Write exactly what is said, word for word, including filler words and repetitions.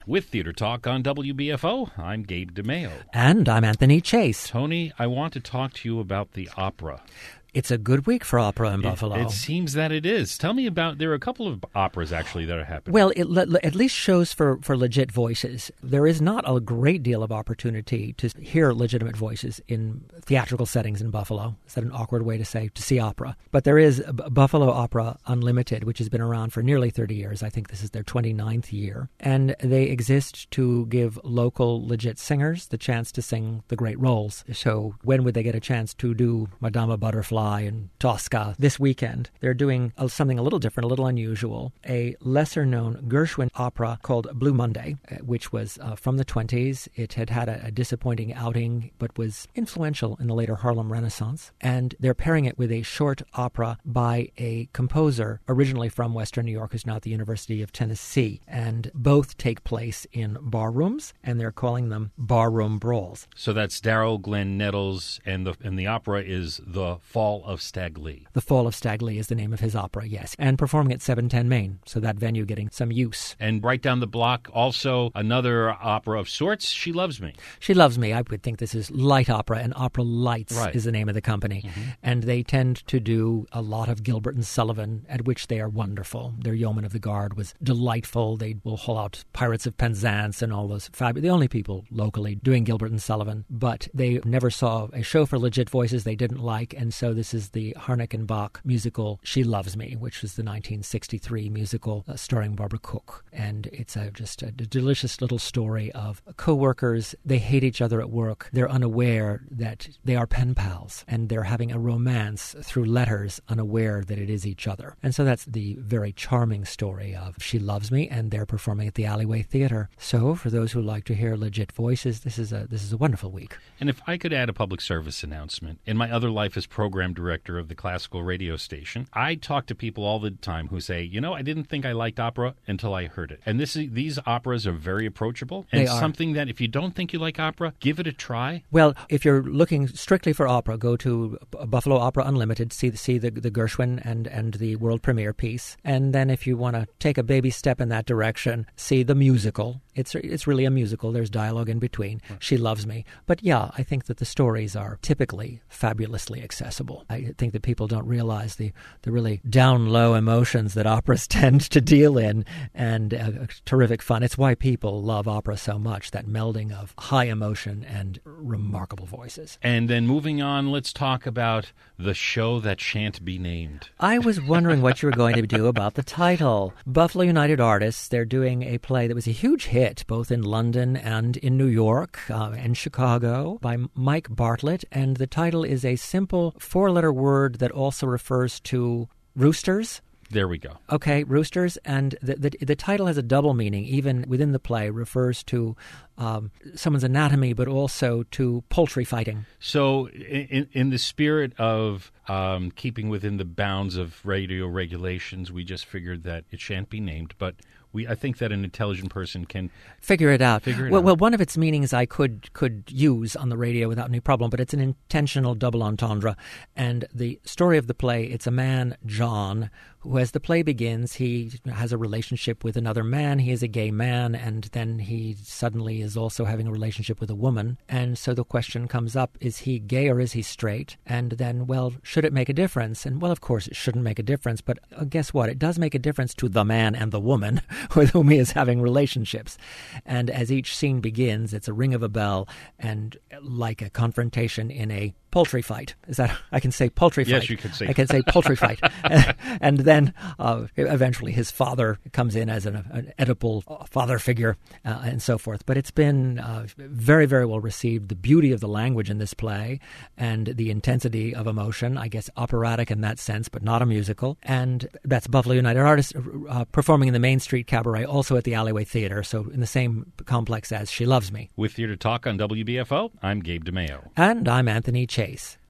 With Theater Talk on W B F O, I'm Gabe DeMayo. And I'm Anthony Chase. Tony, I want to talk to you about the opera. It's a good week for opera in it, Buffalo. It seems that it is. Tell me about, there are a couple of operas actually that are happening. Well, it, le, at least shows for, for legit voices. There is not a great deal of opportunity to hear legitimate voices in theatrical settings in Buffalo. Is that an awkward way to say, to see opera? But there is B- Buffalo Opera Unlimited, which has been around for nearly thirty years. I think this is their twenty-ninth year. And they exist to give local legit singers the chance to sing the great roles. So when would they get a chance to do Madama Butterfly and Tosca this weekend? They're doing something a little different, a little unusual, a lesser-known Gershwin opera called Blue Monday, which was uh, from the twenties. It had had a, a disappointing outing, but was influential in the later Harlem Renaissance. And they're pairing it with a short opera by a composer originally from Western New York, who's now at the University of Tennessee. And both take place in bar rooms, and they're calling them barroom brawls. So that's Daryl Glenn Nettles, and the and the opera is The Fall of Stag Lee. The Fall of Stag Lee is the name of his opera, yes. And performing at seven ten Main, so that venue getting some use. And right down the block, also another opera of sorts, She Loves Me. She Loves Me. I would think this is light opera, and Opera Lights right. is the name of the company. Mm-hmm. And they tend to do a lot of Gilbert and Sullivan, at which they are wonderful. Their Yeoman of the Guard was delightful. They will haul out Pirates of Penzance and all those fabulous, the only people locally doing Gilbert and Sullivan. But they never saw a show for legit voices they didn't like, and so this is the Harnick and Bach musical She Loves Me, which was the nineteen sixty-three musical uh, starring Barbara Cook. And it's a, just a delicious little story of co-workers. They hate each other at work. They're unaware that they are pen pals, and they're having a romance through letters, unaware that it is each other. And so that's the very charming story of She Loves Me, and they're performing at the Alleyway Theater. So for those who like to hear legit voices, this is a this is a wonderful week. And if I could add a public service announcement, in my other life as program director of the classical radio station, I talk to people all the time who say, you know, I didn't think I liked opera until I heard it. And this is, these operas are very approachable, and they are. Something that if you don't think you like opera, give it a try. Well, if you're looking strictly for opera, go to Buffalo Opera Unlimited, see, see the, the Gershwin and, and the world premiere piece. And then if you want to take a baby step in that direction, see the musical. It's it's really a musical. There's dialogue in between. Right. She Loves Me. But yeah, I think that the stories are typically fabulously accessible. I think that people don't realize the, the really down-low emotions that operas tend to deal in, and uh, terrific fun. It's why people love opera so much, that melding of high emotion and remarkable voices. And then moving on, let's talk about The Show That Shan't Be Named. I was wondering what you were going to do about the title. Buffalo United Artists, they're doing a play that was a huge hit both in London and in New York uh, and Chicago by Mike Bartlett, and the title is a simple four-letter word that also refers to roosters. There we go. Okay, roosters, and the, the the title has a double meaning. Even within the play, refers to um, someone's anatomy, but also to poultry fighting. So, in, in the spirit of um, keeping within the bounds of radio regulations, we just figured that it shan't be named, but we I think that an intelligent person can figure it out. Figure it well, out. well, one of its meanings I could could use on the radio without any problem, but it's an intentional double entendre. And the story of the play, it's a man, John, who, as the play begins, he has a relationship with another man. He is a gay man, and then he suddenly is also having a relationship with a woman. And so the question comes up, is he gay or is he straight? And then, well, should it make a difference? And, well, of course, it shouldn't make a difference, but uh, guess what? It does make a difference to the man and the woman with whom he is having relationships. And as each scene begins, it's a ring of a bell, and like a confrontation in a poultry fight. Is that, I can say poultry fight. Yes, you can say. I can say poultry fight. And then uh, eventually his father comes in as an, an Oedipal father figure uh, and so forth. But it's been uh, very, very well received. The beauty of the language in this play and the intensity of emotion, I guess operatic in that sense, but not a musical. And that's Buffalo United Artists uh, performing in the Main Street Cabaret, also at the Alleyway Theater, so in the same complex as She Loves Me. With Theater Talk on W B F O, I'm Gabe DeMayo. And I'm Anthony Chase.